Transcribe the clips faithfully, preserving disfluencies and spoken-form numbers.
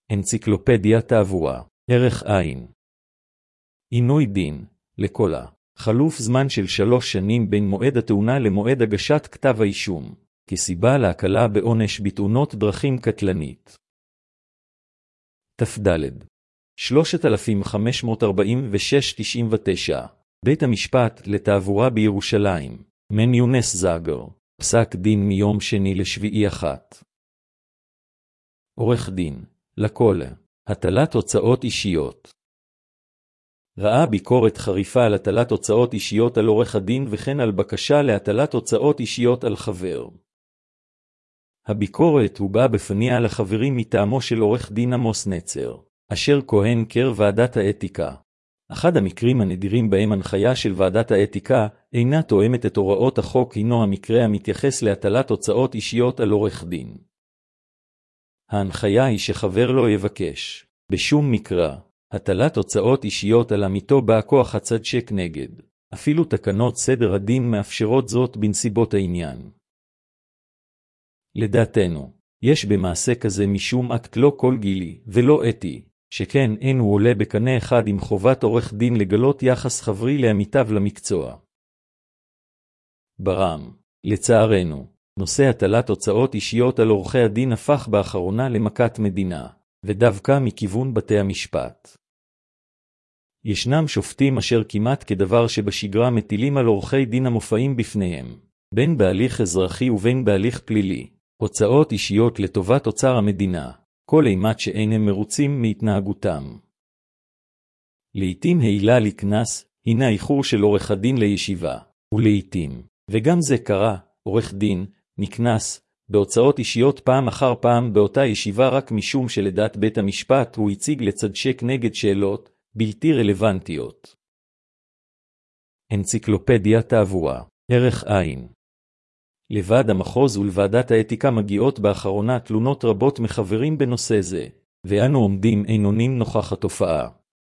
אנציקלופדיה תעבורה, ערך עין. עינוי דין, לקולה. חלוף זמן של שלוש שנים בין מועד התאונה למועד הגשת כתב האישום, כסיבה להקלה בעונש בתאונות דרכים קטלנית. תפדלד. שלושת אלפים חמש מאות ארבעים ושש תשעים ותשע. בית המשפט לתעבורה בירושלים. מן יונס זאגר. פסק דין מיום שני לשביעי אחת. עורך דין. לקולה. הטלת הוצאות אישיות. ראה ביקורת חריפה על הטלת הוצאות אישיות על עורך הדין וכן על בקשה להטלת הוצאות אישיות על חבר. הביקורת הובאה בפניה על החברים מטעמו של עורך דין עמוס נצר, אשר כהן קר ועדת האתיקה. אחד המקרים הנדירים בהם הנחיה של ועדת האתיקה אינה תואמת את הוראות החוק הינו המקרה המתייחס להטלת הוצאות אישיות על עורך דין. ההנחיה היא שחבר לא יבקש, בשום מקרה, הטלת הוצאות אישיות על עמיתו בא כוח הצד שק נגד. אפילו תקנות סדר הדין מאפשרות זאת בנסיבות העניין. לדעתנו, יש במעשה כזה משום אקט לא כל גילי ולא אתי, שכן אין הוא עולה בקנה אחד עם חובת עורך דין לגלות יחס חברי לעמיתיו למקצוע. ברם, לצערנו, נושא הטלת הוצאות אישיות על עורכי הדין הפך באחרונה למכת מדינה, ודווקא מכיוון בתי המשפט. ישנם שופטים אשר כמעט כדבר שבשגרה מטילים על עורכי דין המופעים בפניהם, בין בהליך אזרחי ובין בהליך פלילי, הוצאות אישיות לטובת אוצר המדינה, כל אימת שאינם מרוצים מהתנהגותם. לעתים העילה לקנס, הינה איחור של עורך הדין לישיבה, ולעתים, וגם זה קרה, עורך דין, נקנס, בהוצאות אישיות פעם אחר פעם באותה ישיבה רק משום שלדעת בית המשפט הוא הציג לצד שק נגד שאלות בלתי רלוונטיות. אנציקלופדיה תעבורה, ערך עין. לוועד המחוז ולוועדת האתיקה מגיעות באחרונה תלונות רבות מחברים בנושא זה, ואנו עומדים עינונים נוכח התופעה.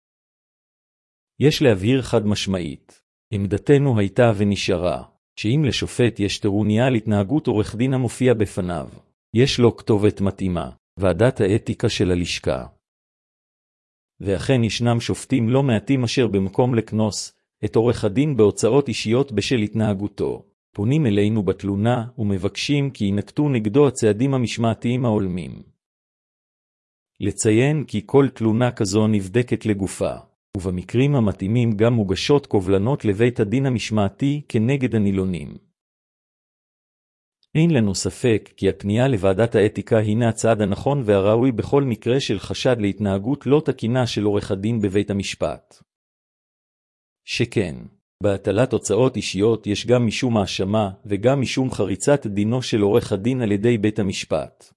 יש להבהיר חד משמעית, עמדתנו הייתה ונשארה, שאם לשופט יש טרוניה על התנהגות עורך דין המופיע בפניו, יש לו כתובת מתאימה, ועדת האתיקה של הלשכה. ואכן ישנם שופטים לא מעטים אשר במקום לקנוס את עורך הדין בהוצאות אישיות בשל התנהגותו, פונים אלינו בתלונה ומבקשים כי ינקטו נגדו הצעדים המשמעתיים ההולמים. לציין כי כל תלונה כזו נבדקת לגופה, ובמקרים המתאימים גם מוגשות קובלנות לבית הדין המשמעתי כנגד הנילונים. אין לנו ספק כי הפנייה לוועדת האתיקה הינה הצעד הנכון והראוי בכל מקרה של חשד להתנהגות לא תקינה של עורך הדין בבית המשפט. שכן, בהטלת הוצאות אישיות יש גם משום האשמה וגם משום חריצת דינו של עורך הדין על ידי בית המשפט.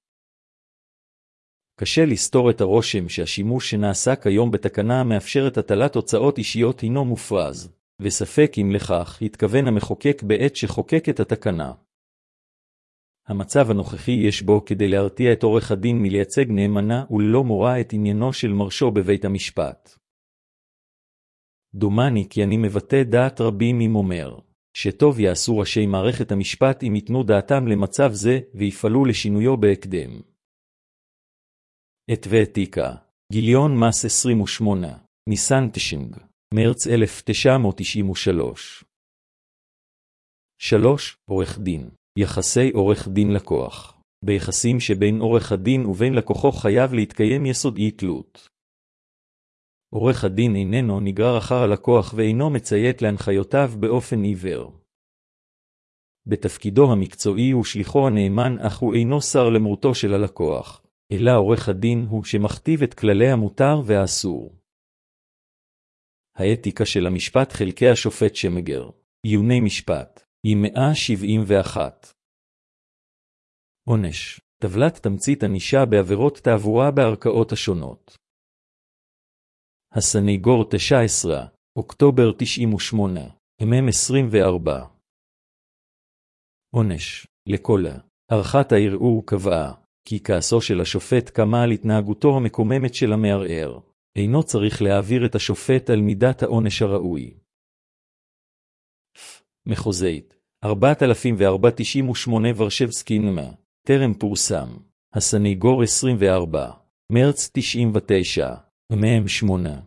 קשה לסתור את הרושם שהשימוש שנעשה כיום בתקנה המאפשרת הטלת הוצאות אישיות הינו מופרז, וספק אם לכך התכוון המחוקק בעת שחוקק את התקנה. המצב הנוכחי יש בו כדי להרתיע את עורך הדין מלייצג נאמנה וללא מורא את עניינו של מרשו בבית המשפט. דומני כי אני מבטא דעת רבים אם אומר, שטוב יעשו ראשי מערכת המשפט אם ייתנו דעתם למצב זה ויפעלו לשינויו בהקדם. את ואתיקה, גיליון מס עשרים ושמונה, ניסן תשנג, מרץ אלף תשע מאות תשעים ושלוש. שלוש. עורך דין. יחסי עורך דין לקוח. ביחסים שבין עורך הדין ובין לקוחו חייב להתקיים יסוד אי תלות. עורך הדין איננו נגרר אחר הלקוח ואינו מציית להנחיותיו באופן עיוור. בתפקידו המקצועי הוא שליחו הנאמן אך הוא אינו שר למרותו של הלקוח, אלא עורך הדין הוא שמכתיב את כללי המותר והאסור. האתיקה של המשפט חלקי השופט שמגר, עיוני משפט, היא מאה שבעים ואחת. עונש, טבלת תמצית ענישה בעבירות תעבורה בערכאות השונות. הסניגור תשע עשרה, אוקטובר תשעים ושמונה, אמם עשרים וארבע. עונש, לקולה. ערכת הערעור קבעה, כי כעסו של השופט קמה על התנהגותו המקוממת של המערער, אינו צריך להעביר את השופט על מידת העונש הראוי. מחוזית, ארבעת אלפים וארבע מאות תשעים ושמונה ורשבסקי נמה, טרם פורסם, הסניגור עשרים וארבע, מרץ תשעים ותשע, מם שמונה.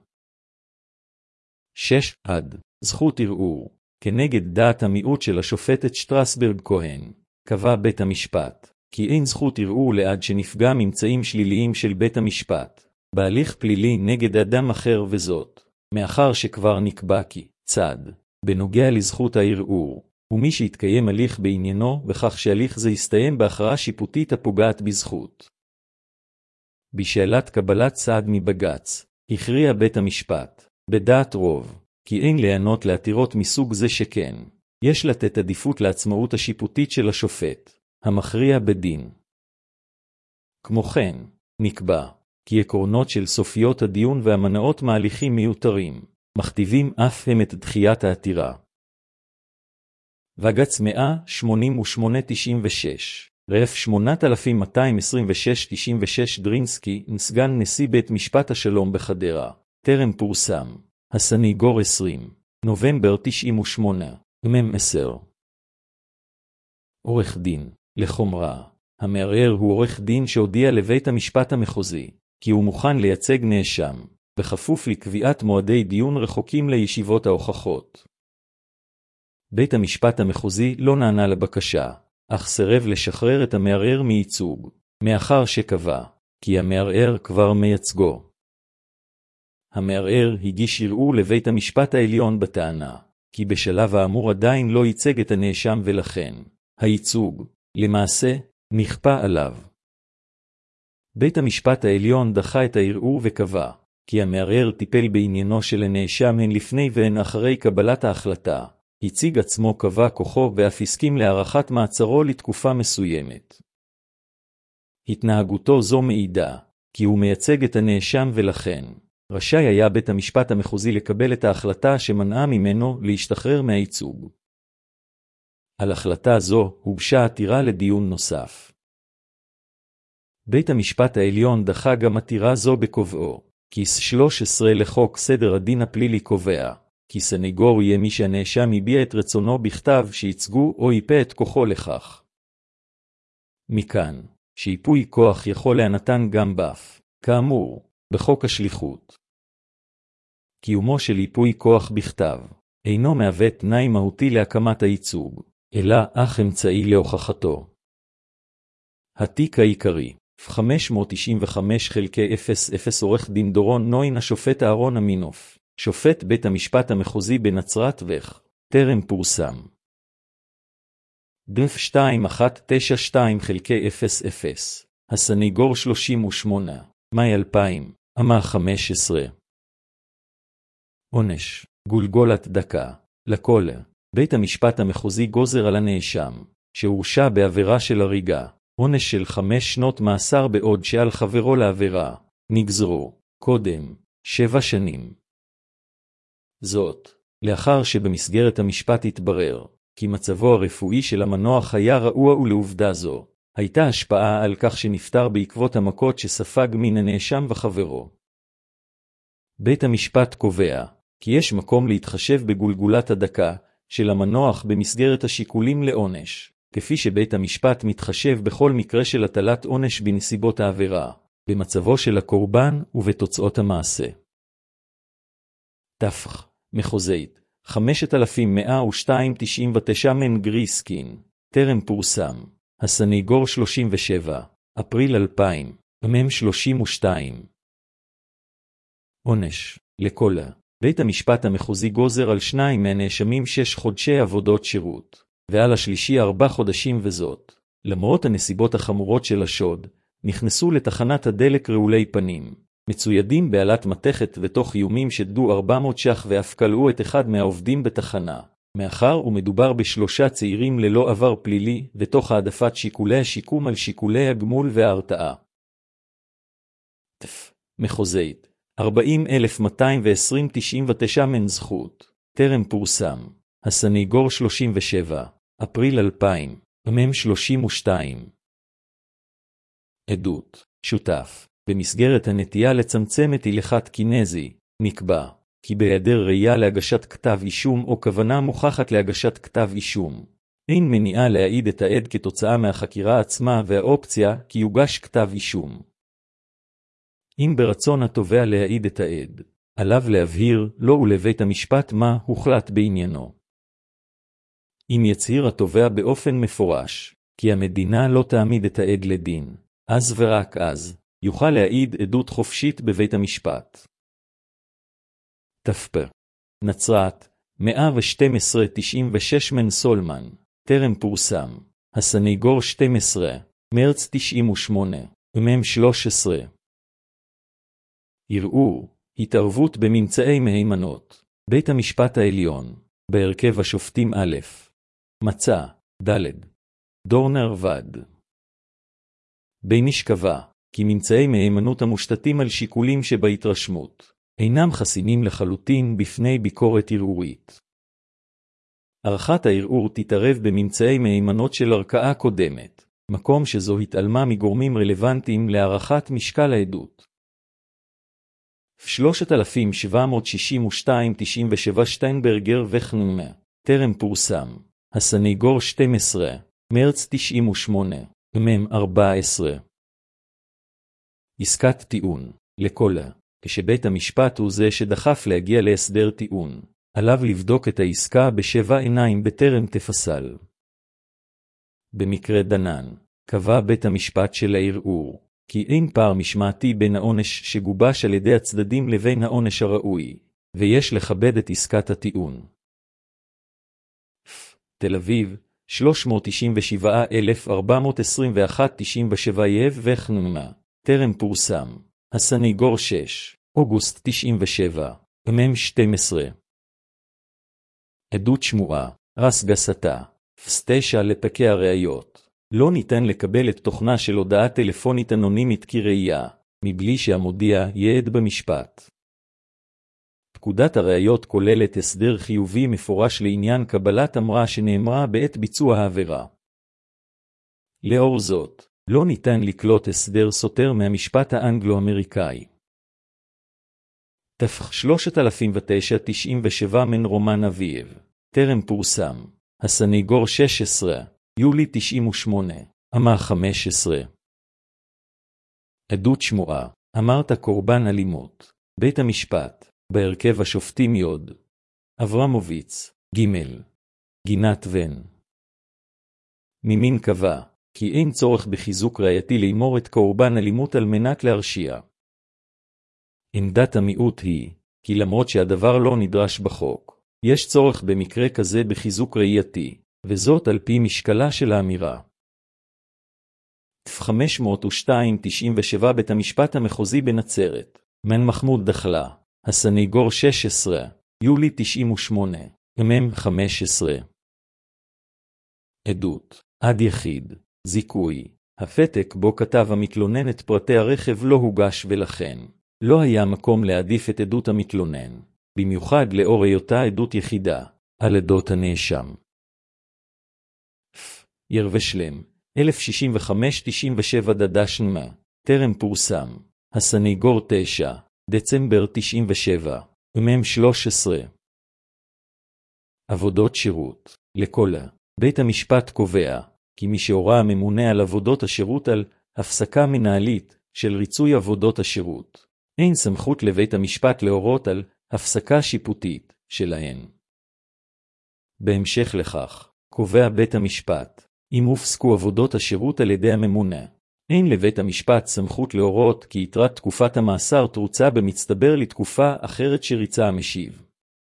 שש. עד. זכות ערעור. כנגד דעת המיעוט של השופטת שטרסברג כהן, קבע בית המשפט, כי אין זכות ערעור לעד שנפגע ממצאים שליליים של בית המשפט, בהליך פלילי נגד אדם אחר וזאת, מאחר שכבר נקבע כי, צד, בנוגע לזכות הערעור, ומי שהתקיים הליך בעניינו, בכך שהליך זה יסתיים בהכרעה שיפוטית הפוגעת בזכות. בשאלת קבלת סעד מבג"ץ, הכריע בית המשפט, בדעת רוב, כי אין לענות לעתירות מסוג זה שכן, יש לתת עדיפות לעצמאות השיפוטית של השופט, המכריע בדין. כמו כן, נקבע, כי עקרונות של סופיות הדיון והמנעות מהליכים מיותרים, מכתיבים אף הם את דחיית העתירה. בג"ץ מאה שמונים ושמונה תשעים ושש, רף שמונת אלפים מאתיים עשרים ושש תשעים ושש דרינסקי, סגן נשיא בית משפט השלום בחדרה, טרם פורסם. הסניגור עשרים, נובמבר תשעים ושמונה, מם עשר. עורך דין, לחומרה. המערער הוא עורך דין שהודיע לבית המשפט המחוזי, כי הוא מוכן לייצג נאשם, בכפוף לקביעת מועדי דיון רחוקים לישיבות ההוכחות. בית המשפט המחוזי לא נענה לבקשה, אך סירב לשחרר את המערער מייצוג, מאחר שקבע, כי המערער כבר מייצגו. המערער הגיש ערעור לבית המשפט העליון בטענה, כי בשלב האמור עדיין לא ייצג את הנאשם ולכן, הייצוג, למעשה, נכפה עליו. בית המשפט העליון דחה את הערעור וקבע, כי המערער טיפל בעניינו של הנאשם הן לפני והן אחרי קבלת ההחלטה, הציג עצמו קבע כוחו ואף הסכים להארכת מעצרו לתקופה מסוימת. התנהגותו זו מעידה, כי הוא מייצג את הנאשם ולכן, רשאי היה בית המשפט המחוזי לקבל את ההחלטה שמנעה ממנו להשתחרר מהייצוג. על החלטה זו הוגשה עתירה לדיון נוסף. בית המשפט העליון דחה גם עתירה זו בקובעו, כי שלוש עשרה לחוק סדר הדין הפלילי קובע, כי סניגור יהיה מי שהנאשם הביע את רצונו בכתב שיצגו או ייפה את כוחו לכך. מכאן, שיפוי כוח יכול להנתן גם באף, כאמור, בחוק השליחות. קיומו של ייפוי כוח בכתב, אינו מהווה תנאי מהותי להקמת הייצוג, אלא אך אמצעי להוכחתו. התיק העיקרי, חמש מאות תשעים וחמש חלקי אפס אפס עורך דין דורון נוין השופט אהרון אמינוף, שופט בית המשפט המחוזי בנצרת וך, טרם פורסם. דף שתיים אחת תשע שתיים חלקי אפס אפס, הסניגור שלושים ושמונה, מאי אלפיים, אמה חמש עשרה. עונש, גולגולת דקה, לכל, בית המשפט המחוזי גוזר על הנאשם, שהורשע בעבירה של הריגה, עונש של חמש שנות מאסר בעוד שעל חברו לעבירה, נגזרו, קודם, שבע שנים. זאת, לאחר שבמסגרת המשפט התברר, כי מצבו הרפואי של המנוח היה רעוע ולעובדה זו, הייתה השפעה על כך שנפטר בעקבות המכות שספג מן הנאשם וחברו. בית המשפט קובע, כי יש מקום להתחשב בגולגולת הדקה של המנוח במסגרת השיקולים לעונש, כפי שבית המשפט מתחשב בכל מקרה של הטלת עונש בנסיבות העבירה, במצבו של הקורבן ובתוצאות המעשה. תפח, מחוזית, חמשת אלפים מאה ושתיים תשעים ותשע מן גריסקין, טרם פורסם, הסניגור שלושים ושבע, אפריל אלפיים, מם שלושים ושתיים. עונש, לכל, בית המשפט המחוזי גוזר על שניים מהנאשמים שש חודשי עבודות שירות, ועל השלישי ארבע חודשים וזאת, למרות הנסיבות החמורות של השוד, נכנסו לתחנת הדלק רעולי פנים, מצוידים בעלת מתכת ותוך איומים שדדו ארבע מאות שח ואף כלאו את אחד מהעובדים בתחנה, מאחר ומדובר בשלושה צעירים ללא עבר פלילי ותוך העדפת שיקולי השיקום על שיקולי הגמול וההרתעה. תף, מחוזית, ארבעים אלף מאתיים ועשרים תשעים ותשע מן זכות, טרם פורסם, הסניגור שלושים ושבע, אפריל אלפיים, מם שלושים ושתיים. עדות, שותף, במסגרת הנטייה לצמצם את הלכת קינזי, נקבע, כי בהיעדר ראייה להגשת כתב אישום או כוונה מוכחת להגשת כתב אישום, אין מניעה להעיד את העד כתוצאה מהחקירה עצמה והאופציה כי יוגש כתב אישום. אם ברצון התובע להעיד את העד, עליו להבהיר לו ולבית המשפט מה הוחלט בעניינו. אם יצהיר התובע באופן מפורש, כי המדינה לא תעמיד את העד לדין, אז ורק אז, יוכל להעיד עדות חופשית בבית המשפט. ת"פ נצרת, מאה ושתים עשרה תשעים ושש מן סולמן, טרם פורסם, הסניגור שתים עשרה, מרץ תשעים ושמונה, מם שלוש עשרה. ערעור, התערבות בממצאי מהימנות, בית המשפט העליון, בהרכב השופטים א', מצא, ד', דורנר וד. בייניש קבע, כי ממצאי מהימנות המושתתים על שיקולים שבהתרשמות, אינם חסינים לחלוטין בפני ביקורת ערעורית. ערכת הערעור תתערב בממצאי מהימנות של ערכאה קודמת, מקום שזו התעלמה מגורמים רלוונטיים להערכת משקל העדות. שלושת אלפים שבע מאות שישים ושתיים תשעים ושבע שטיינברגר וחנומה, טרם פורסם, הסניגור שתים עשרה, מרץ תשעים ושמונה, מם ארבע עשרה. עסקת טיעון, לכל, כשבית המשפט הוא זה שדחף להגיע להסדר טיעון, עליו לבדוק את העסקה בשבע עיניים בטרם תפסל. במקרה דנן, קבע בית המשפט של הערעור, כי אין פער משמעתי בין העונש שגובש על ידי הצדדים לבין העונש הראוי, ויש לכבד את עסקת הטיעון. תל אביב, שלוש מאות תשעים ושבעה אלף ארבע מאות עשרים ואחת תשעים ושבע יב וחנומה, טרם פורסם, הסניגור שש, אוגוסט תשעים ושבע, מם שתים עשרה. עדות שמועה, רס גסתה, פס תשע לפקי הראיות. לא ניתן לקבל את תוכנה של הודעה טלפונית אנונימית כראיה, מבלי שהמודיע יעד במשפט. פקודת הראיות כוללת הסדר חיובי מפורש לעניין קבלת אמרה שנאמרה בעת ביצוע העבירה. לאור זאת, לא ניתן לקלוט הסדר סותר מהמשפט האנגלו-אמריקאי. תפח שלושת אלפים ותשע תשעים ושבע מן רומן אביב, טרם פורסם, הסניגור שש עשרה, יולי תשעים ושמונה, אמר חמש עשרה. עדות שמועה, אמרת קורבן אלימות, בית המשפט, בהרכב השופטים יוד, אברמוביץ, ג', גינת ון. ממין קבע, כי אין צורך בחיזוק ראייתי לאמור את קורבן אלימות על מנת להרשיע. עמדת המיעוט היא, כי למרות שהדבר לא נדרש בחוק, יש צורך במקרה כזה בחיזוק ראייתי, וזאת על פי משקלה של האמירה. חמש מאות ושתיים תשעים ושבע בית המשפט המחוזי בנצרת, מן מחמוד דחלה, הסניגור שש עשרה, יולי תשעים ושמונה, מם חמש עשרה. עדות, עד יחיד, זיכוי, הפתק בו כתב המתלונן את פרטי הרכב לא הוגש ולכן, לא היה מקום להעדיף את עדות המתלונן, במיוחד לאור היותה עדות יחידה, על עדות הנאשם. ירושלם, אלף שישים וחמש תשעים ושבע דדשנמה, טרם פורסם, הסניגור תשע, דצמבר תשעים ושבע, מם שלוש עשרה. עבודות שירות, לכל, בית המשפט קובע, כי מי שהורה הממונה על עבודות השירות על הפסקה מנהלית של ריצוי עבודות השירות, אין סמכות לבית המשפט להורות על הפסקה שיפוטית שלהן. בהמשך לכך, קובע בית המשפט, אם הופסקו עבודות השירות על ידי הממונה, אין לבית המשפט סמכות להורות כי יתרת תקופת המאסר תרוצה במצטבר לתקופה אחרת שריצה המשיב.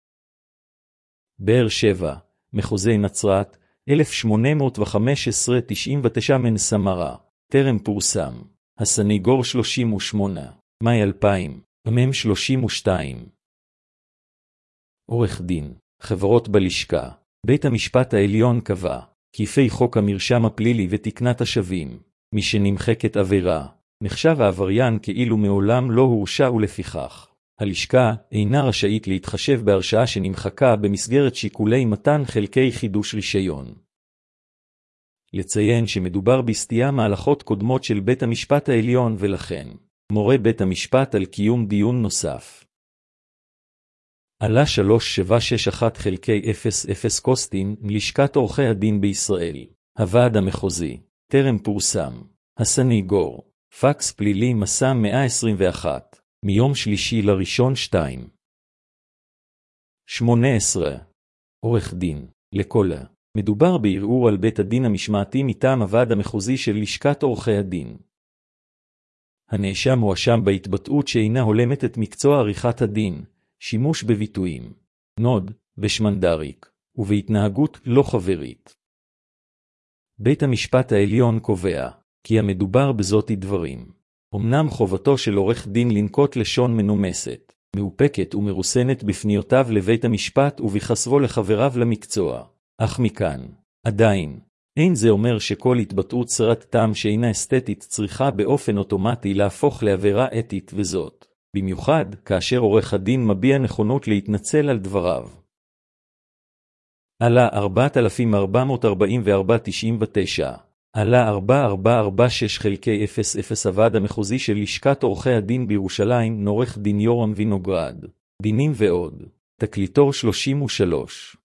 באר שבע, מחוזי נצרת, אלף שמונה מאות וחמש עשרה תשעים ותשע מן סמרה, טרם פורסם, הסניגור שלושים ושמונה, מאי אלפיים, מם שלושים ושתיים. עורך דין, חברות בלשכה, בית המשפט העליון קבע, כי לפי חוק המרשם הפלילי ותקנת השבים, מי שנמחקת עבירה, נחשב העבריין כאילו מעולם לא הורשע ולפיכך, הלשכה אינה רשאית להתחשב בהרשעה שנמחקה במסגרת שיקולי מתן חלקי חידוש רישיון. לציין שמדובר בסטייה מהלכות קודמות של בית המשפט העליון ולכן, מורה בית המשפט על קיום דיון נוסף. עלה שלוש שבע שש אחת חלקי אפס אפס קוסטין מלשכת עורכי הדין בישראל, הוועד המחוזי, טרם פורסם, הסניגור, פקס פלילי מסע מאה עשרים ואחת, מיום שלישי לראשון שתיים. שמונה עשרה. עורך דין, לכל. מדובר בערעור על בית הדין המשמעתי מטעם הוועד המחוזי של לשכת עורכי הדין. הנאשם מואשם בהתבטאות שאינה הולמת את מקצוע עריכת הדין, שימוש בביטויים, נוד ושמנדריק, ובהתנהגות לא חברית. בית המשפט העליון קובע, כי המדובר בזאת דברים. אמנם חובתו של עורך דין לנקוט לשון מנומסת, מאופקת ומרוסנת בפניותיו לבית המשפט ובחשפו לחבריו למקצוע, אך מכאן, עדיין, אין זה אומר שכל התבטאות סרת טעם שאינה אסתטית צריכה באופן אוטומטי להפוך לעבירה אתית וזאת, במיוחד כאשר עורך הדין מביע נכונות להתנצל על דבריו. עלה ארבעת אלפים ארבע מאות ארבעים וארבע נקודה תשעים ותשע, עלה ארבע אלף ארבע מאות ארבעים ושש חלקי אפס אפס הוועד המחוזי של לשכת עורכי הדין בירושלים, עורך דין יורם וינוגרד, דינים ועוד, תקליטור שלושים ושלוש.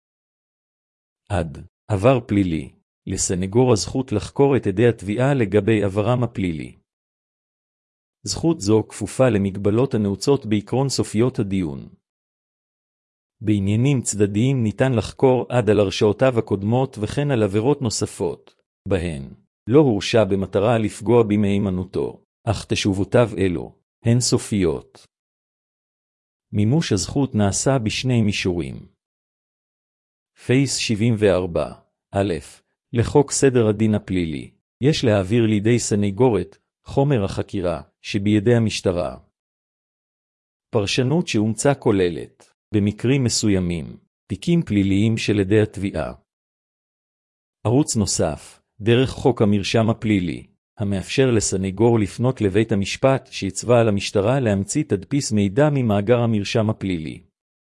עד, עבר פלילי, לסנגור הזכות לחקור את עדי התביעה לגבי עברם הפלילי. זכות זו כפופה למגבלות הנעוצות בעקרון סופיות הדיון. בעניינים צדדיים ניתן לחקור עד על הרשעותיו הקודמות וכן על עבירות נוספות, בהן לא הורשע במטרה לפגוע במהימנותו, אך תשובותיו אלו הן סופיות. מימוש הזכות נעשה בשני מישורים. פייס שבעים וארבע, א', לחוק סדר הדין הפלילי, יש להעביר לידי סניגורת חומר החקירה שבידי המשטרה. פרשנות שאומצה כוללת, במקרים מסוימים, תיקים פליליים של עדי התביעה. ערוץ נוסף, דרך חוק המרשם הפלילי, המאפשר לסניגור לפנות לבית המשפט שיצווה על המשטרה להמציא תדפיס מידע ממאגר המרשם הפלילי.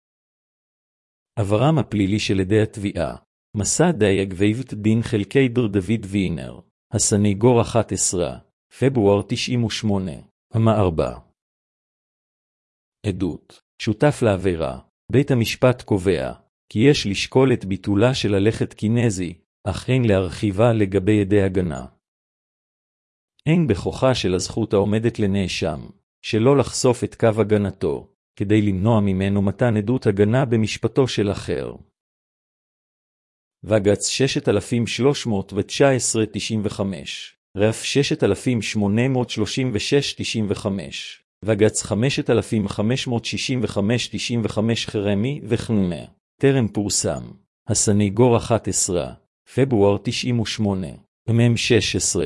עברם הפלילי של עדי התביעה, מסע דייג ואיבת דין חלקי דר דוד וינר, הסניגור אחת עשרה, פברואר תשעים ושמונה, המה ארבע. עדות, שותף לעבירה, בית המשפט קובע, כי יש לשקול את ביטולה של הלכת קינזי, אך אין להרחיבה לגבי עדי הגנה. אין בכוחה של הזכות העומדת לנאשם, שלא לחשוף את קו הגנתו, כדי למנוע ממנו מתן עדות הגנה במשפטו של אחר. בג"ץ ששת אלפים שלוש מאות תשע עשרה תשעים וחמש, רף ששת אלפים שמונה מאות שלושים ושש תשעים וחמש, בג"ץ חמשת אלפים חמש מאות שישים וחמש תשעים וחמש חרמי וחנומה, טרם פורסם, הסניגור אחת עשרה, פברואר תשעים ושמונה, מם שש עשרה.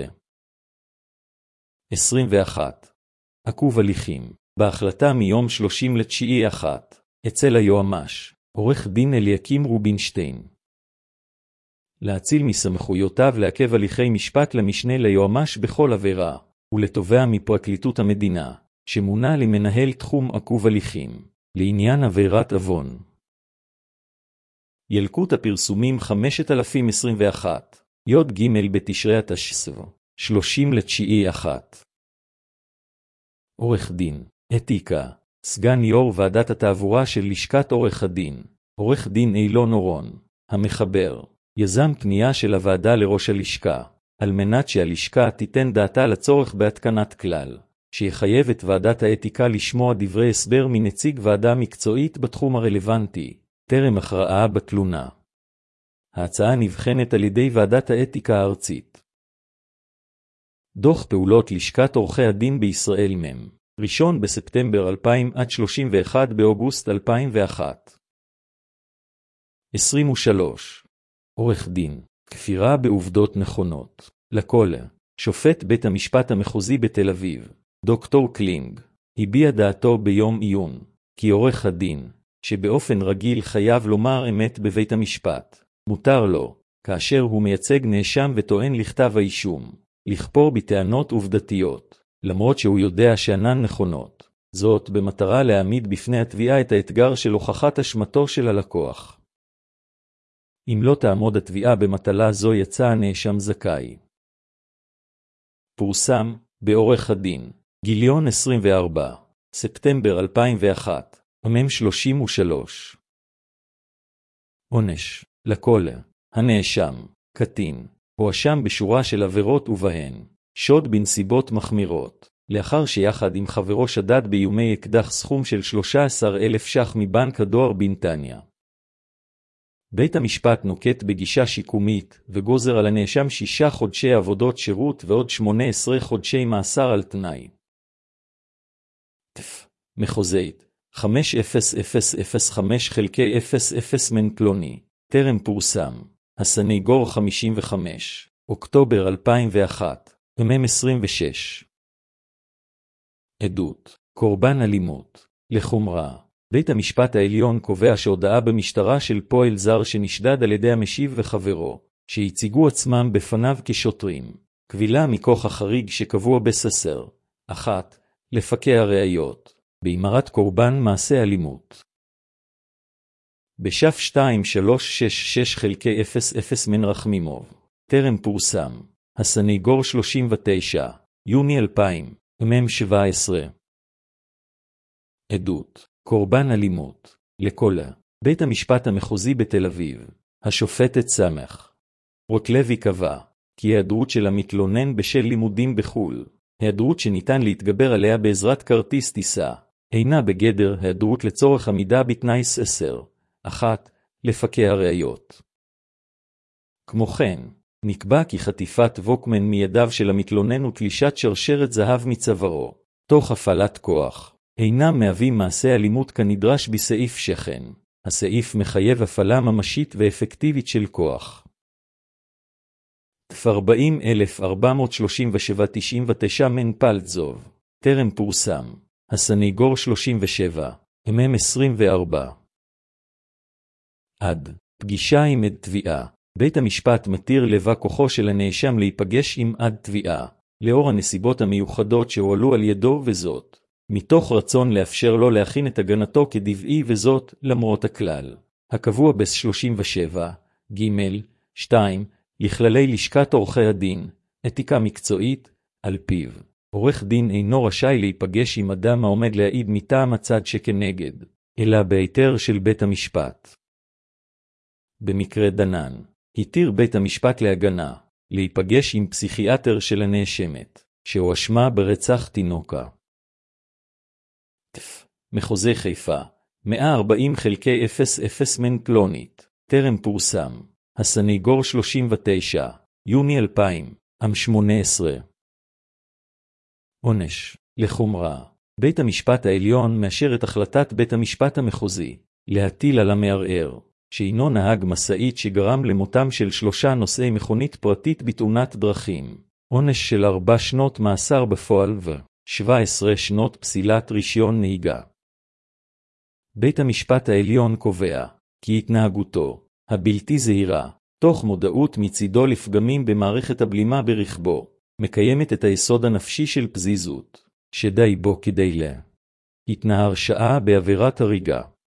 עשרים ואחת. עיכוב הליכים, בהחלטה מיום שלושים לתשיעי אחת, אצל היועמ"ש, עורך דין אליקים רובינשטיין. להציל מסמכויותיו לעכב הליכי משפט למשנה ליועמ"ש בכל עבירה, ולתובע מפרקליטות המדינה, שמונה למנהל תחום עיכוב הליכים, לעניין עבירת עוון. ילקוט הפרסומים חמשת אלפים עשרים ואחת, יוד ג' בתשרי התשע"ו, שלושים לתשיעי אחת. עורך דין, אתיקה, סגן יו"ר ועדת התעבורה של לשכת עורך הדין, עורך דין אילון אורון, המחבר, יזם פנייה של הוועדה לראש הלשכה, על מנת שהלשכה תיתן דעתה לצורך בהתקנת כלל, שיחייב את ועדת האתיקה לשמוע דברי הסבר מנציג ועדה מקצועית בתחום הרלוונטי, טרם הכרעה בתלונה. ההצעה נבחנת על ידי ועדת האתיקה הארצית. דוח פעולות לשכת עורכי הדין בישראל מם, ראשון בספטמבר אלפיים עד שלושים ואחד באוגוסט אלפיים ואחת. עשרים ושלוש. עורך דין, כפירה בעובדות נכונות. לכל, שופט בית המשפט המחוזי בתל אביב, דוקטור קלינג, הביע דעתו ביום עיון, כי עורך הדין, שבאופן רגיל חייב לומר אמת בבית המשפט, מותר לו, כאשר הוא מייצג נאשם וטוען לכתב האישום, לכפור בטענות עובדתיות, למרות שהוא יודע שאינן נכונות, זאת במטרה להעמיד בפני התביעה את האתגר של הוכחת אשמתו של הלקוח. אם לא תעמוד התביעה במטלה זו יצא הנאשם זכאי. פורסם, בעורך הדין, גיליון עשרים וארבע, ספטמבר אלפיים ואחת, מם שלושים ושלוש. עונש, לכל, הנאשם, קטין, הואשם בשורה של עבירות ובהן, שוד בנסיבות מחמירות, לאחר שיחד עם חברו שדד באיומי אקדח סכום של שלושה עשר אלף ש"ח מבנק הדואר בנתניה. בית המשפט נוקט בגישה שיקומית, וגוזר על הנאשם שישה חודשי עבודות שירות ועוד שמונה עשרה חודשי מאסר על תנאי. תף, מחוזית, חמש אפס אפס אפס חמש חלקי אפס אפס מן פלוני, טרם פורסם, הסניגור חמישים וחמש, אוקטובר אלפיים ואחת, מם עשרים ושש. עדות, קורבן אלימות, לחומרה. בית המשפט העליון קובע שהודעה במשטרה של פועל זר שנשדד על ידי המשיב וחברו, שהציגו עצמם בפניו כשוטרים, קבילה מכוח החריג שקבוע בססר, אחת, לפקע ראיות, באמרת קורבן מעשה אלימות. בשף שתיים שלוש שש שש חלקי אפס אפס מן רחמימוב, טרם פורסם, הסניגור שלושים ותשע, יוני אלפיים, מם שבע עשרה. עדות, קורבן אלימות, לקולה. בית המשפט המחוזי בתל אביב, השופטת סמך רוטלוי קבע, כי היעדרות של המתלונן בשל לימודים בחו"ל, היעדרות שניתן להתגבר עליה בעזרת כרטיס טיסה, אינה בגדר היעדרות לצורך עמידה בתנאי ססר, אחת, לפקע ראיות. כמו כן, נקבע כי חטיפת ווקמן מידיו של המתלונן ותלישת שרשרת זהב מצווארו, תוך הפעלת כוח, אינם מהווים מעשה אלימות כנדרש בסעיף שכן. הסעיף מחייב הפעלה ממשית ואפקטיבית של כוח. ארבעים אלף ארבע מאות שלושים ושבע תשעים ותשע מן פלטזוב, טרם פורסם, הסניגור שלושים ושבע, מם עשרים וארבע. עד, פגישה עם עד תביעה. בית המשפט מתיר לבא כוחו של הנאשם להיפגש עם עד תביעה, לאור הנסיבות המיוחדות שהועלו על ידו וזאת, מתוך רצון לאפשר לו להכין את הגנתו כדבעי וזאת למרות הכלל, הקבוע ב-שלושים ושבע, ג' שתיים, לכללי לשכת עורכי הדין, אתיקה מקצועית, על פיו. עורך דין אינו רשאי להיפגש עם אדם העומד להעיד מטעם הצד שכנגד, אלא בהיתר של בית המשפט. במקרה דנן, התיר בית המשפט להגנה, להיפגש עם פסיכיאטר של הנאשמת, שהואשמה ברצח תינוקה. תף, מחוזי חיפה, מאה וארבעים חלקי אפס אפס מן פלונית, טרם פורסם, הסניגור שלושים ותשע, יוני אלפיים, עם שמונה עשרה. עונש, לחומרה. בית המשפט העליון מאשר את החלטת בית המשפט המחוזי, להטיל על המערער, שהינו נהג מסעית שגרם למותם של שלושה נוסעי מכונית פרטית בתאונת דרכים, עונש של ארבע שנות מאסר בפועל ו-שבע עשרה שנות פסילת רישיון נהיגה. בית המשפט העליון קובע, כי התנהגותו, הבלתי זהירה, תוך מודעות מצידו לפגמים במערכת הבלימה ברכבו, מקיימת את היסוד הנפשי של פזיזות, שדי בו כדי לה. התנה הרשעה בעבירת הריגה.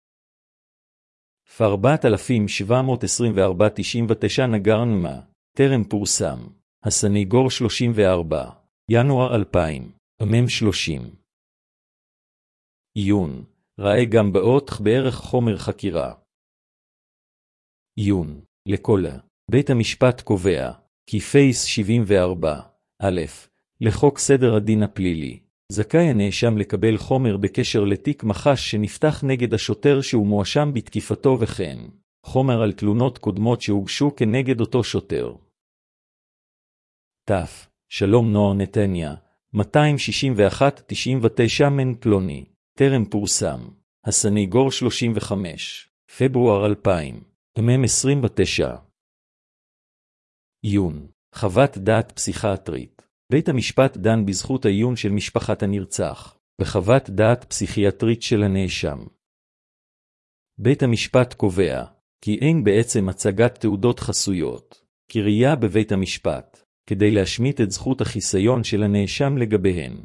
ארבעת אלפים שבע מאות עשרים וארבע תשעים ותשע נגרנמה, טרם פורסם, הסניגור שלושים וארבע, ינואר אלפיים, מם שלושים. עיון, ראה גם באות בערך חומר חקירה. עיון, לקולה. בית המשפט קובע, כי פייס שבעים וארבע, א', לחוק סדר הדין הפלילי, זכאי הנאשם לקבל חומר בקשר לתיק מח"ש שנפתח נגד השוטר שהוא מואשם בתקיפתו וכן, חומר על תלונות קודמות שהוגשו כנגד אותו שוטר. תף, שלום נוער נתניה, מאתיים שישים ואחת תשעים ותשע מן פלוני, טרם פורסם, הסניגור שלושים וחמש, פברואר אלפיים, מם עשרים ותשע. עיון, חוות דעת פסיכיאטרית. בית המשפט דן בזכות העיון של משפחת הנרצח, בחוות דעת פסיכיאטרית של הנאשם. בית המשפט קובע, כי אין בעצם הצגת תעודות חסויות, קריאה בבית המשפט, כדי להשמיט את זכות החיסיון של הנאשם לגביהן.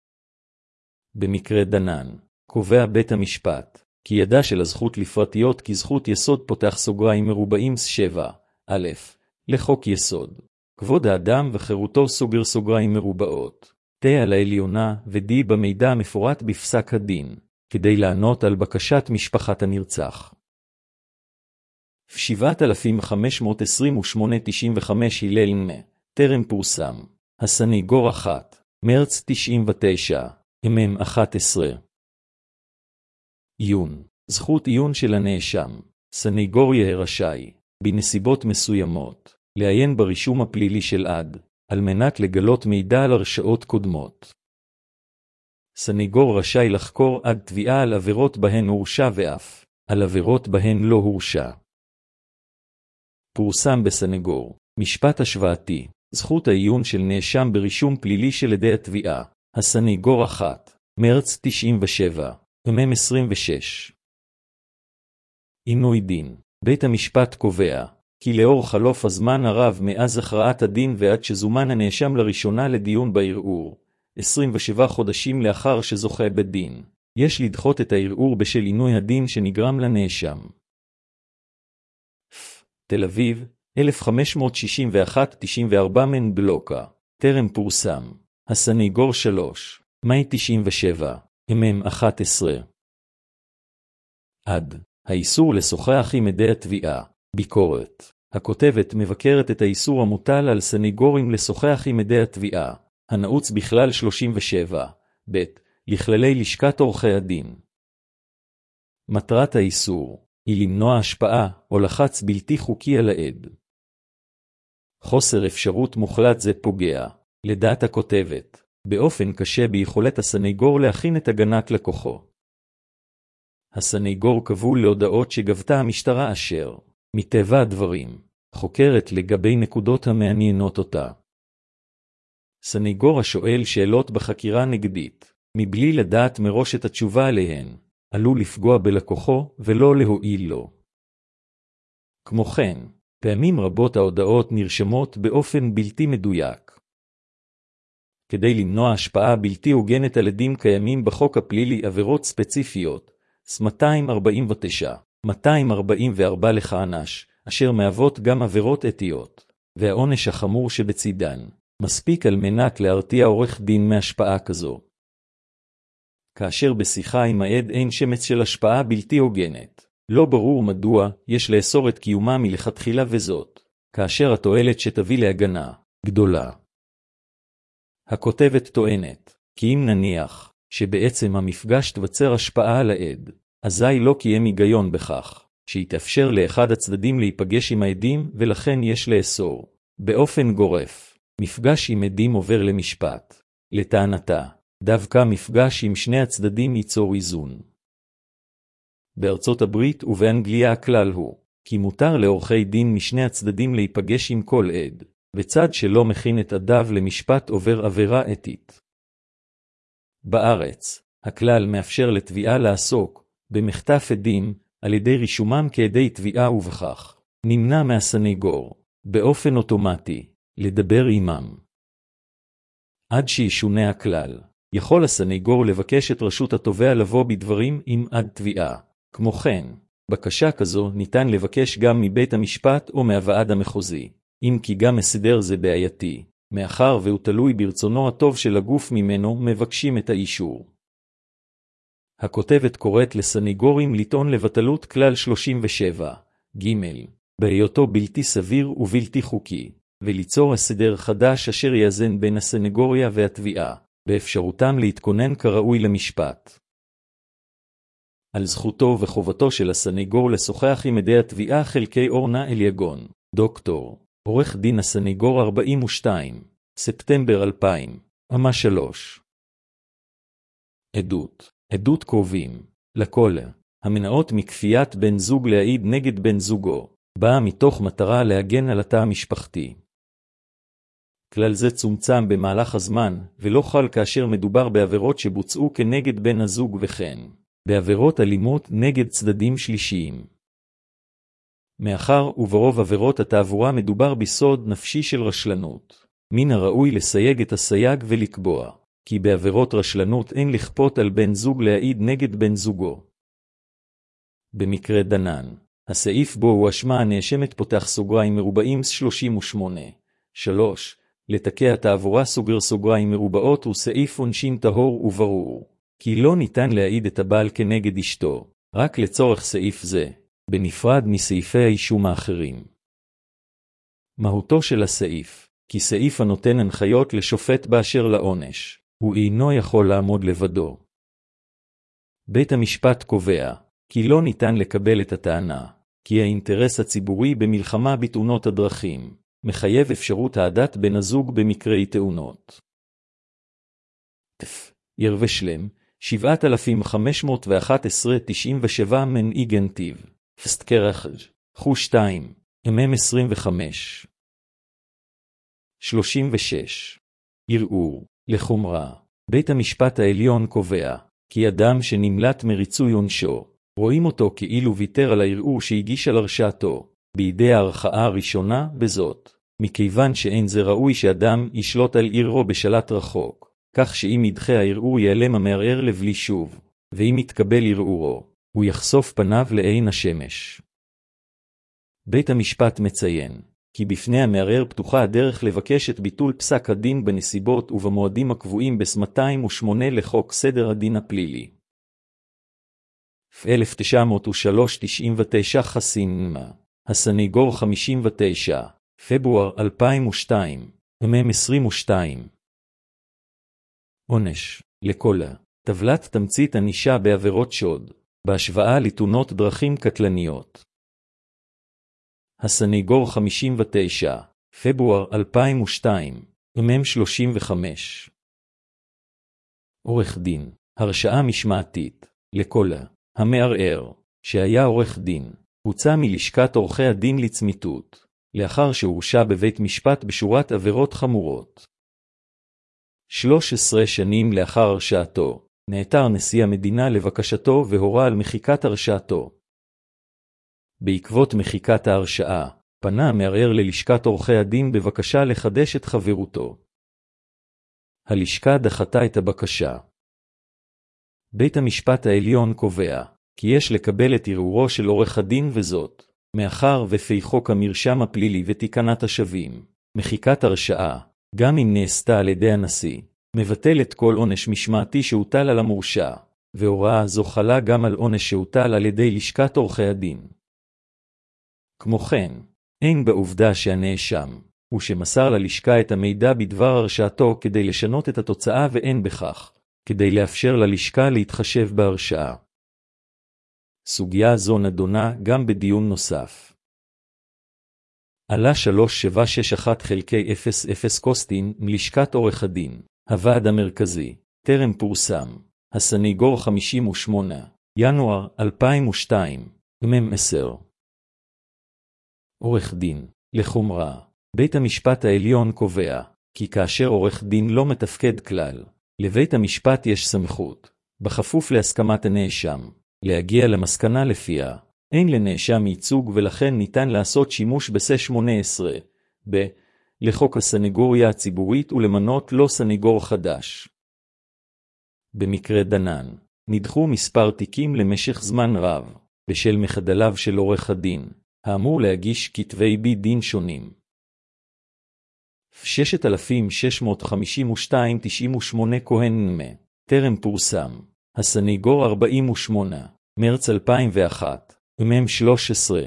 במקרה דנן, קובע בית המשפט, כי ידה של הזכות לפרטיות כזכות יסוד פותח סוגריים מרובעים שבע, א', לחוק יסוד. כבוד האדם וחירותו סוגר סוגריים מרובעות, תה על העליונה ודי במידע המפורט בפסק הדין, כדי לענות על בקשת משפחת הנרצח. שבעת אלפים חמש מאות עשרים ושמונה תשעים וחמש הלל מה, טרם פורסם, הסניגור אחת, מרץ תשעים ותשע, אם אחת עשרה. עיון. זכות עיון של הנאשם. סניגור יהיה רשאי, בנסיבות מסוימות, לעיין ברישום הפלילי של עד, על מנת לגלות מידע על הרשעות קודמות. סניגור רשאי לחקור עד תביעה על עבירות בהן הורשע ואף על עבירות בהן לא הורשע. פורסם בסניגור. משפט השוואתי. זכות העיון של נאשם ברישום פלילי של עדי התביעה. הסניגור אחת, מרץ תשעים ושבע, אם עשרים ושש. עינוי דין. בית המשפט קובע, כי לאור חלוף הזמן הרב מאז הכרעת הדין ועד שזומן הנאשם לראשונה לדיון בערעור, עשרים ושבעה חודשים לאחר שזוכה בדין, יש לדחות את הערעור בשל עינוי הדין שנגרם לנאשם. תל אביב, אלף חמש מאות שישים ואחת תשעים וארבע מן בלוקה, טרם פורסם. הסניגור שלוש, מאי תשעים ושבע, אם אחת עשרה. עד. האיסור לשוחח עם עדי התביעה. ביקורת. הכותבת מבקרת את האיסור המוטל על סניגורים לשוחח עם עדי התביעה, הנעוץ בכלל שלושים ושבע, ב' לכללי לשכת עורכי הדין. מטרת האיסור היא למנוע השפעה או לחץ בלתי חוקי על העד. חוסר אפשרות מוחלט זה פוגע, לדעת הכותבת, באופן קשה ביכולת הסניגור להכין את הגנת לקוחו. הסניגור כבול להודעות שגבתה המשטרה אשר, מטבע הדברים, חוקרת לגבי נקודות המעניינות אותה. סניגור השואל שאלות בחקירה נגדית, מבלי לדעת מראש את התשובה עליהן, עלול לפגוע בלקוחו ולא להועיל לו. כמו כן, פעמים רבות ההודעות נרשמות באופן בלתי מדויק. כדי למנוע השפעה בלתי הוגנת על עדים קיימים בחוק הפלילי עבירות ספציפיות, מאתיים ארבעים ותשע, מאתיים ארבעים וארבע לחענש, אשר מהוות גם עבירות אתיות, והעונש החמור שבצידן, מספיק על מנת להרתיע עורך דין מהשפעה כזו. כאשר בשיחה עם העד אין שמץ של השפעה בלתי הוגנת, לא ברור מדוע יש לאסור את קיומה מלכתחילה וזאת, כאשר התועלת שתביא להגנה, גדולה. הכותבת טוענת, כי אם נניח, שבעצם המפגש תווצר השפעה על העד, אזי לא קיים היגיון בכך, שיתאפשר לאחד הצדדים להיפגש עם העדים ולכן יש לאסור. באופן גורף, מפגש עם עדים עובר למשפט. לטענתה, דווקא מפגש עם שני הצדדים ייצור איזון. בארצות הברית ובאנגליה הכלל הוא, כי מותר לעורכי דין משני הצדדים להיפגש עם כל עד, וצד שלא מכין את עדיו למשפט עובר עבירה אתית. בארץ, הכלל מאפשר לתביעה לעסוק במחטף עדים על ידי רישומם כעדי תביעה ובכך נמנע מהסניגור באופן אוטומטי לדבר עמם. עד שישונה הכלל, יכול הסניגור לבקש את רשות התובע לבוא בדברים עם עד תביעה. כמו כן, בקשה כזו ניתן לבקש גם מבית המשפט או מהוועד המחוזי, אם כי גם הסדר זה בעייתי, מאחר והוא תלוי ברצונו הטוב של הגוף ממנו מבקשים את האישור. הכותבת קוראת לסניגורים לטעון לבטלות כלל שלושים ושבע, ג' בהיותו בלתי סביר ובלתי חוקי, וליצור הסדר חדש אשר יאזן בין הסניגוריה והתביעה, באפשרותם להתכונן כראוי למשפט. על זכותו וחובתו של הסניגור לשוחח עם עדי התביעה חלקי אורנה אליגון, דוקטור, עורך דין הסניגור ארבעים ושתיים, ספטמבר אלפיים, אמה שלוש. עדות, עדות קרובים, לכל, המנעות מכפיית בן זוג להעיד נגד בן זוגו, באה מתוך מטרה להגן על התא המשפחתי. כלל זה צומצם במהלך הזמן, ולא חל כאשר מדובר בעבירות שבוצעו כנגד בן הזוג וכן, בעבירות אלימות נגד צדדים שלישיים. מאחר וברוב עבירות התעבורה מדובר בסוד נפשי של רשלנות, מן הראוי לסייג את הסייג ולקבוע, כי בעבירות רשלנות אין לכפות על בן זוג להעיד נגד בן זוגו. במקרה דנן, הסעיף בו הוא אשמה הנאשמת פותח סוגריים מרובעים שלושים ושמונה, שלוש, לתקע תעבורה סוגר סוגריים מרובעות הוא סעיף עונשין טהור וברור, כי לא ניתן להעיד את הבעל כנגד אשתו, רק לצורך סעיף זה, בנפרד מסעיפי האישום האחרים. מהותו של הסעיף, כי סעיף הנותן הנחיות לשופט באשר לעונש, הוא אינו יכול לעמוד לבדו. בית המשפט קובע, כי לא ניתן לקבל את הטענה, כי האינטרס הציבורי במלחמה בתאונות הדרכים, מחייב אפשרות העדת בן הזוג במקרי תאונות. תף, ירושלם, שבעת אלפים חמש מאות ואחת עשרה תשעים ושבע מנהיגן טיב, פסטקרחג', חו שתיים, אמם עשרים וחמש. שלושים ושש. ערעור, לחומרה. בית המשפט העליון קובע, כי אדם שנמלט מריצוי עונשו, רואים אותו כאילו ויתר על הערעור שהגיש על הרשעתו, בידי הערכאה הראשונה בזאת, מכיוון שאין זה ראוי שאדם ישלוט על ערערו בשלט רחוק, כך שאם ידחה הערעור ייעלם המערער לבלי שוב, ואם יתקבל ערעורו, הוא יחשוף פניו לעין השמש. בית המשפט מציין, כי בפני המערער פתוחה הדרך לבקש את ביטול פסק הדין בנסיבות ובמועדים הקבועים ב-מאתיים ושמונה לחוק סדר הדין הפלילי. אלף תשע מאות ושלוש תשעים ותשע חסימה, הסניגור חמישים ותשע, פברואר אלפיים ושתיים, אמם עשרים ושתיים. עונש, לכל טבלת תמצית ענישה בעבירות שוד, בהשוואה לתאונות דרכים קטלניות. הסניגור חמישים ותשע, פברואר אלפיים ושתיים, אמם שלושים וחמש. עורך דין, הרשעה משמעתית, לכל המערער, שהיה עורך דין, הוצא מלשכת עורכי הדין לצמיתות, לאחר שהורשע בבית משפט בשורת עבירות חמורות. שלוש עשרה שנים לאחר הרשעתו, נעתר נשיא המדינה לבקשתו והורה על מחיקת הרשעתו. בעקבות מחיקת ההרשעה, פנה המערער ללשכת עורכי הדין בבקשה לחדש את חברותו. הלשכה דחתה את הבקשה. בית המשפט העליון קובע, כי יש לקבל את ערעורו של עורך הדין וזאת, מאחר לפי חוק המרשם הפלילי ותיקנת השבים, מחיקת הרשעה, גם אם נעשתה על ידי הנשיא, מבטלת כל עונש משמעתי שהוטל על המורשע, והוראה זו חלה גם על עונש שהוטל על ידי לשכת עורכי הדין. כמו כן, אין בעובדה שהנאשם, הוא שמסר ללשכה את המידע בדבר הרשעתו כדי לשנות את התוצאה ואין בכך, כדי לאפשר ללשכה להתחשב בהרשעה. סוגיה זו נדונה גם בדיון נוסף. עלה שלוש שבע שש אחת חלקי אפס אפס קוסטין מלשכת עורך הדין, הוועד המרכזי, טרם פורסם, הסניגור חמישים ושמונה, ינואר אלפיים ושתיים, אמם עשר. עורך דין, לחומרה, בית המשפט העליון קובע, כי כאשר עורך דין לא מתפקד כלל, לבית המשפט יש סמכות, בכפוף להסכמת הנאשם, להגיע למסקנה לפיה, אין לנאשם ייצוג ולכן ניתן לעשות שימוש בסעיף שמונה עשרה, ב. לחוק הסניגוריה הציבורית ולמנות לו סניגור חדש. במקרה דנן, נדחו מספר תיקים למשך זמן רב, בשל מחדליו של עורך הדין, האמור להגיש כתבי בי דין שונים. ששת אלפים שש מאות חמישים ושתיים תשעים ושמונה כהן נמה, טרם פורסם, הסניגור ארבעים ושמונה, מרץ אלפיים ואחת, אמם שלוש עשרה.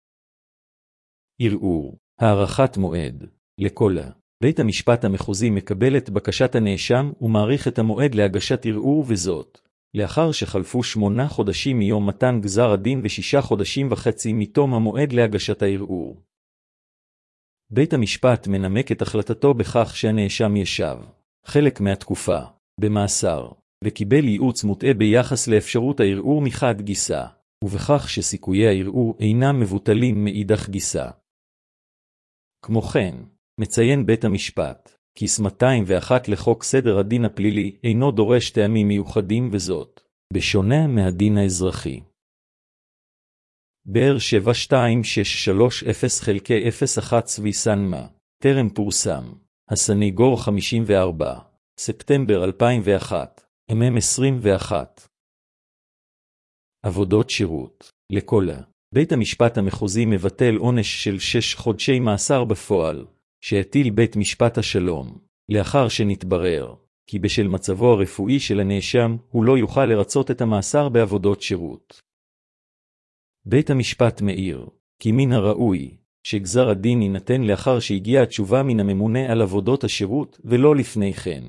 ערעור, הארכת מועד, לכל בית המשפט המחוזי מקבל את בקשת הנאשם ומעריך את המועד להגשת ערעור וזאת, לאחר שחלפו שמונה חודשים מיום מתן גזר הדין ושישה חודשים וחצי מתום המועד להגשת הערעור. בית המשפט מנמק את החלטתו בכך שהנאשם ישב, חלק מהתקופה, במאסר, וקיבל ייעוץ מוטעה ביחס לאפשרות הערעור מחד גיסה, ובכך שסיכויי הערעור אינם מבוטלים מאידך גיסה. כמו כן, מציין בית המשפט, כי סעיף מאתיים ואחת לחוק סדר הדין הפלילי אינו דורש טעמים מיוחדים וזאת, בשונה מהדין האזרחי. באר שבע שתיים שש שלוש אפס חלקי אפס אחת צבי סנמה, טרם פורסם, הסניגור חמישים וארבע, ספטמבר אלפיים ואחת, אמם עשרים ואחת. עבודות שירות, לכל בית המשפט המחוזי מבטל עונש של שש חודשי מאסר בפועל, שהטיל בית משפט השלום, לאחר שנתברר, כי בשל מצבו הרפואי של הנאשם הוא לא יוכל לרצות את המאסר בעבודות שירות. בית המשפט מעיר, כי מן הראוי, שגזר הדין יינתן לאחר שהגיעה התשובה מן הממונה על עבודות השירות ולא לפני כן.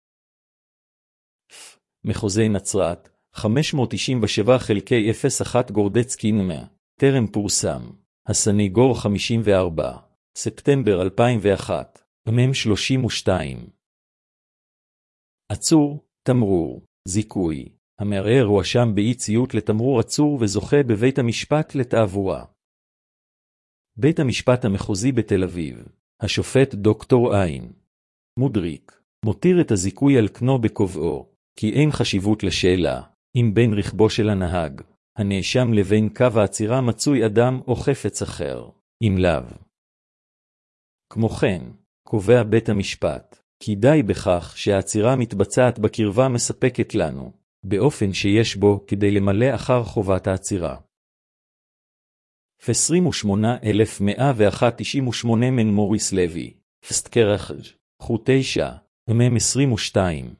מחוזי נצרת, חמש מאות תשעים ושבע חלקי אפס אחת גורדצקי נמיה, טרם פורסם. הסניגור חמישים וארבע, ספטמבר אלפיים ואחת, מם שלושים ושתיים. עצור, תמרור, זיכוי. המערער הואשם באי ציות לתמרור עצור וזוכה בבית המשפט לתעבורה. בית המשפט המחוזי בתל אביב, השופט דוקטור עין מודריק, מותיר את הזיכוי על כנו בקובעו, כי אין חשיבות לשאלה, אם בין רכבו של הנהג, הנאשם לבין קו העצירה מצוי אדם או חפץ אחר, אם לאו. כמו כן, קובע בית המשפט, כי די בכך שהעצירה מתבצעת בקרבה מספקת לנו, באופן שיש בו כדי למלא אחר חובת העצירה. עשרים ושמונה אלף מאה ואחת תשעים ושמונה מן מוריס לוי, פסטקרחג' חוט תשע, מם עשרים ושתיים.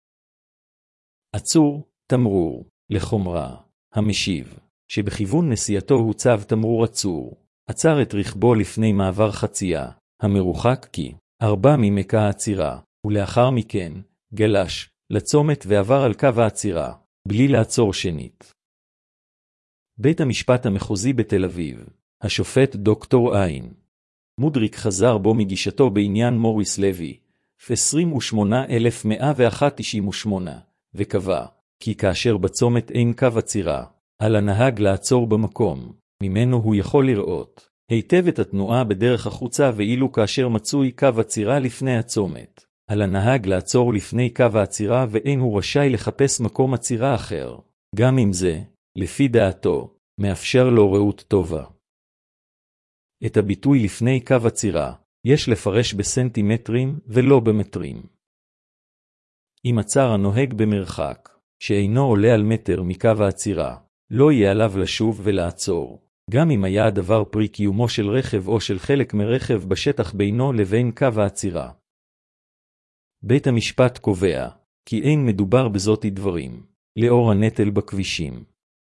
עצור, תמרור, לחומרה, המשיב, שבכיוון נסיעתו הוצב תמרור עצור, עצר את רכבו לפני מעבר חצייה, המרוחק כי ארבע ממקע העצירה, ולאחר מכן, גלש, לצומת ועבר על קו העצירה, בלי לעצור שנית. בית המשפט המחוזי בתל אביב, השופט דוקטור עין מודריק חזר בו מגישתו בעניין מוריס לוי, עשרים ושמונה אלף מאה ואחת תשעים ושמונה, וקבע, כי כאשר בצומת אין קו עצירה, על הנהג לעצור במקום, ממנו הוא יכול לראות היטב את התנועה בדרך החוצה, ואילו כאשר מצוי קו עצירה לפני הצומת, על הנהג לעצור לפני קו העצירה ואין הוא רשאי לחפש מקום עצירה אחר, גם אם זה, לפי דעתו, מאפשר לו ראות טובה. את הביטוי לפני קו עצירה, יש לפרש בסנטימטרים ולא במטרים. אם עצר הנוהג במרחק, שאינו עולה על מטר מקו העצירה, לא יהיה עליו לשוב ולעצור, גם אם היה הדבר פרי קיומו של רכב או של חלק מרכב בשטח בינו לבין קו העצירה. בית המשפט קובע, כי אין מדובר בזאת דברים, לאור הנטל בכבישים.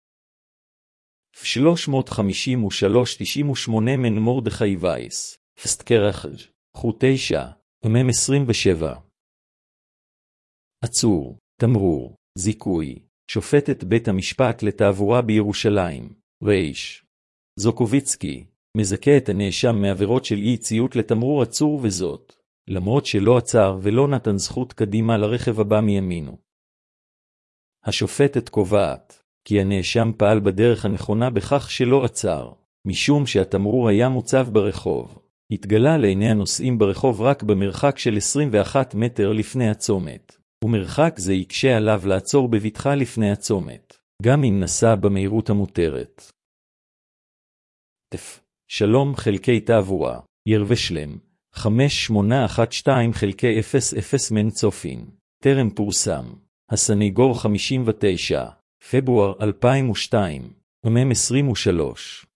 שלוש מאות חמישים ושלוש תשעים ושמונה מן מרדכי וייס, פסטקרחג' חוט תשע, מם עשרים ושבע. עצור, תמרור, זיכוי, שופטת בית המשפט לתעבורה בירושלים, ריש זוקוביצקי, מזכה את הנאשם מעבירות של אי ציות לתמרור עצור, וזאת, למרות שלא עצר ולא נתן זכות קדימה לרכב הבא מימינו. השופטת קובעת, כי הנאשם פעל בדרך הנכונה בכך שלא עצר, משום שהתמרור היה מוצב ברחוב, התגלה לעיני הנוסעים ברחוב רק במרחק של עשרים ואחד מטר לפני הצומת, ומרחק זה יקשה עליו לעצור בבטחה לפני הצומת, גם אם נסע במהירות המותרת. תף, שלום חלקי תעבורה, ירושלים, חמש שמונה אחת שתיים חלקי אפס אפס מן צופין, טרם פורסם. הסניגור חמישים ותשע, פברואר אלפיים ושתיים, מם עשרים ושלוש.